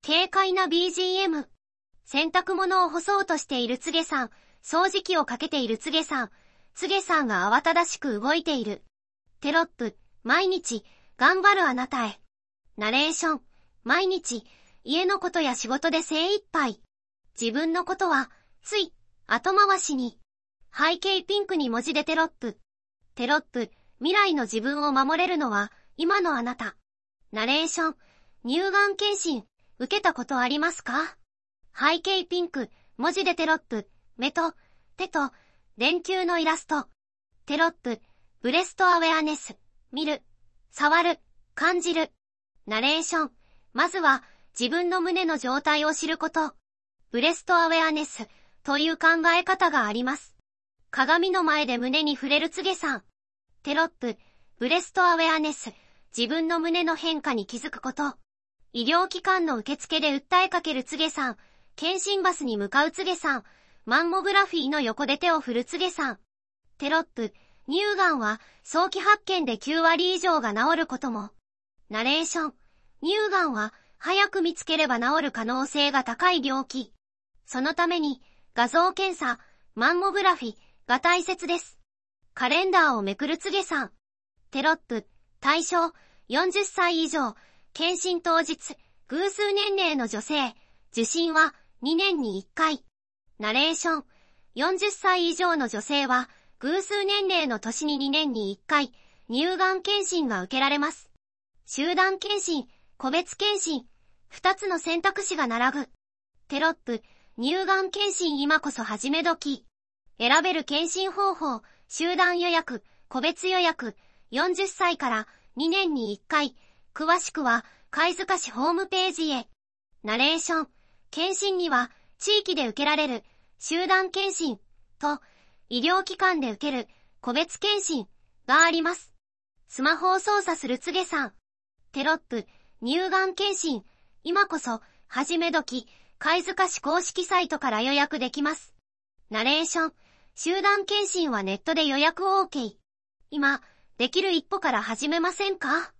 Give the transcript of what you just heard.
軽快な BGM。洗濯物を干そうとしているつげさん。掃除機をかけているつげさん。つげさんが慌ただしく動いている。テロップ。毎日、頑張るあなたへ。ナレーション。毎日、家のことや仕事で精一杯。自分のことは、つい、後回しに。背景ピンクに文字でテロップ。テロップ。未来の自分を守れるのは、今のあなた。ナレーション。乳がん検診、受けたことありますか？背景ピンク、文字でテロップ。目と、手と、電球のイラスト。テロップ。ブレストアウェアネス。見る。触る。感じる。ナレーション。まずは、自分の胸の状態を知ること。ブレストアウェアネス、という考え方があります。鏡の前で胸に触れるつげさん。テロップ。ブレストアウェアネス、自分の胸の変化に気づくこと。医療機関の受付で訴えかけるつげさん。検診バスに向かうつげさん。マンモグラフィーの横で手を振るつげさん。テロップ。乳がんは早期発見で9割以上が治ることも。ナレーション。乳がんは早く見つければ治る可能性が高い病気。そのために画像検査、マンモグラフィーが大切です。カレンダーをめくるつげさん。テロップ。対象、40歳以上、検診当日、偶数年齢の女性、受診は2年に1回。ナレーション。40歳以上の女性は、偶数年齢の年に2年に1回、乳がん検診が受けられます。集団検診、個別検診、2つの選択肢が並ぶ。テロップ。乳がん検診今こそ始め時。選べる検診方法、集団予約、個別予約、40歳から2年に1回。詳しくは、貝塚市ホームページへ。ナレーション。検診には、地域で受けられる、集団検診、と、医療機関で受ける、個別検診、があります。スマホを操作するつげさん。テロップ。乳がん検診、今こそ、始め時、貝塚市公式サイトから予約できます。ナレーション。集団検診はネットで予約 OK。今、できる一歩から始めませんか？